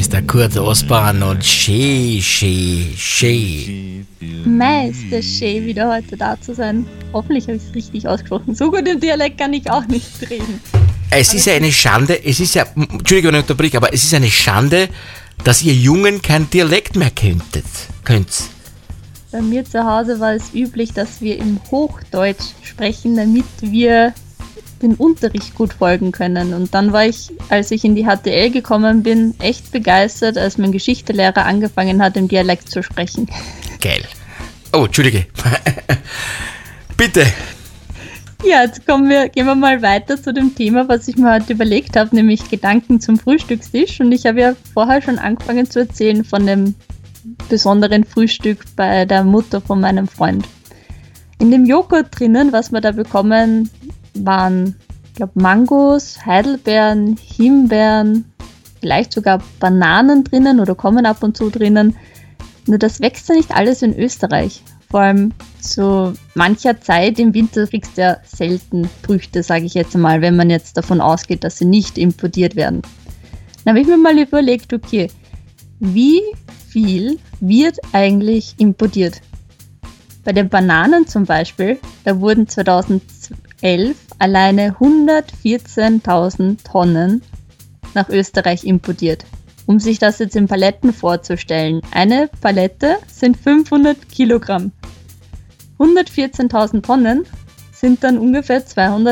Mr. Kurt Osborn und Schee. Mei, ist das schön, wieder heute da zu sein. Hoffentlich habe ich es richtig ausgesprochen. So gut im Dialekt kann ich auch nicht reden. Es ist ja eine Schande, Entschuldigung, wenn ich unterbrich, aber es ist eine Schande, dass ihr Jungen kein Dialekt mehr könnt. Bei mir zu Hause war es üblich, dass wir im Hochdeutsch sprechen, damit wir den Unterricht gut folgen können. Und dann war ich, als ich in die HTL gekommen bin, echt begeistert, als mein Geschichtelehrer angefangen hat, im Dialekt zu sprechen. Geil. Oh, Entschuldige. Bitte. Ja, jetzt gehen wir mal weiter zu dem Thema, was ich mir heute überlegt habe, nämlich Gedanken zum Frühstückstisch. Und ich habe ja vorher schon angefangen zu erzählen von dem besonderen Frühstück bei der Mutter von meinem Freund. In dem Joghurt drinnen, was wir da bekommen, waren, ich glaube, Mangos, Heidelbeeren, Himbeeren, vielleicht sogar Bananen drinnen oder kommen ab und zu drinnen. Nur das wächst ja nicht alles in Österreich. Vor allem zu mancher Zeit im Winter kriegst du ja selten Früchte, sage ich jetzt mal, wenn man jetzt davon ausgeht, dass sie nicht importiert werden. Dann habe ich mir mal überlegt, okay, wie viel wird eigentlich importiert? Bei den Bananen zum Beispiel, da wurden 2011 alleine 114.000 Tonnen nach Österreich importiert. Um sich das jetzt in Paletten vorzustellen, eine Palette sind 500 Kilogramm. 114.000 Tonnen sind dann ungefähr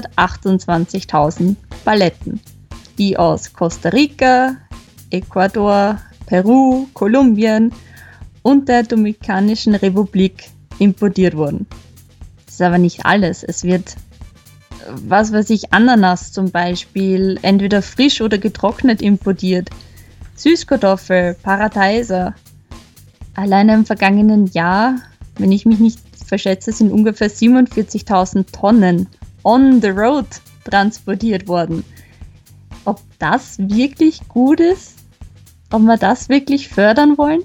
228.000 Paletten, die aus Costa Rica, Ecuador, Peru, Kolumbien und der Dominikanischen Republik importiert wurden. Das ist aber nicht alles. Es wird, was weiß ich, Ananas zum Beispiel, entweder frisch oder getrocknet importiert. Süßkartoffel, Paradeiser. Alleine im vergangenen Jahr, wenn ich mich nicht verschätze, sind ungefähr 47.000 Tonnen on the road transportiert worden. Ob das wirklich gut ist? Ob wir das wirklich fördern wollen?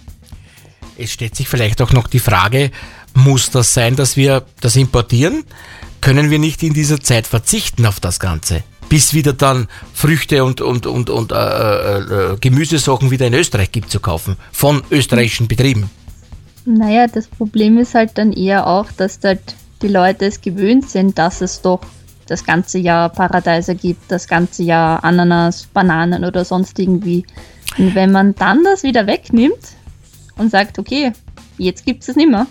Es stellt sich vielleicht auch noch die Frage, muss das sein, dass wir das importieren? Können wir nicht in dieser Zeit verzichten auf das Ganze? Bis wieder dann Früchte und Gemüsesachen wieder in Österreich gibt zu kaufen, von österreichischen Betrieben. Naja, das Problem ist halt dann eher auch, dass halt die Leute es gewöhnt sind, dass es doch das ganze Jahr Paradeiser gibt, das ganze Jahr Ananas, Bananen oder sonst irgendwie. Und wenn man dann das wieder wegnimmt und sagt, okay, jetzt gibt es es nicht mehr,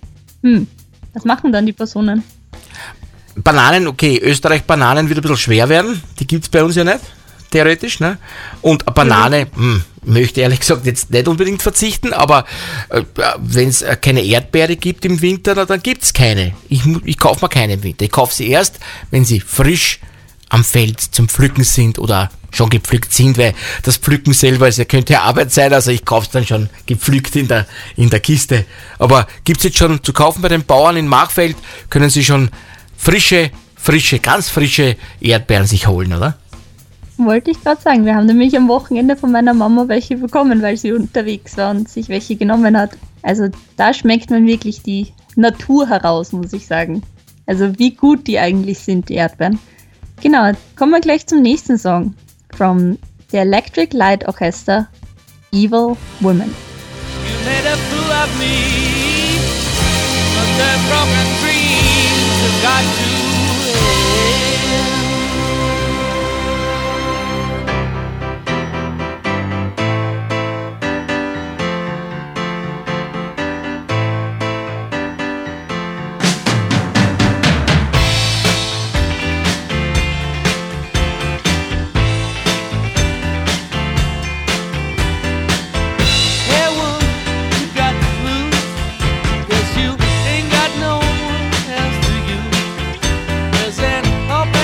was machen dann die Personen? Bananen, okay, Österreich-Bananen wird ein bisschen schwer werden, die gibt es bei uns ja nicht, theoretisch, ne? Und eine Banane, möchte ehrlich gesagt jetzt nicht unbedingt verzichten, aber wenn es keine Erdbeere gibt im Winter, dann gibt es keine. Ich kaufe mir keine im Winter, ich kaufe sie erst, wenn sie frisch am Feld zum Pflücken sind oder schon gepflückt sind, weil das Pflücken selber könnte ja Arbeit sein, also ich kaufe es dann schon gepflückt in der Kiste. Aber gibt es jetzt schon zu kaufen bei den Bauern in Machfeld, können sie schon ganz frische Erdbeeren sich holen, oder? Wollte ich gerade sagen, wir haben nämlich am Wochenende von meiner Mama welche bekommen, weil sie unterwegs war und sich welche genommen hat. Also da schmeckt man wirklich die Natur heraus, muss ich sagen. Also wie gut die eigentlich sind, die Erdbeeren. Genau, kommen wir gleich zum nächsten Song. From the Electric Light Orchestra, Evil Woman. You made a fool of me, but the broken dreams have got to end. Hey, woman, you got the blues, 'cause you ain't got no one else to use. There's an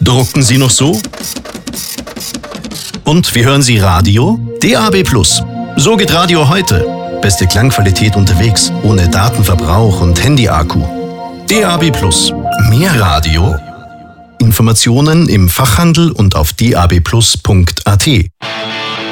Drucken Sie noch so? Und wie hören Sie Radio? DAB+. So geht Radio heute. Beste Klangqualität unterwegs, ohne Datenverbrauch und Handy-Akku. DAB+. Mehr Radio? Informationen im Fachhandel und auf dabplus.at.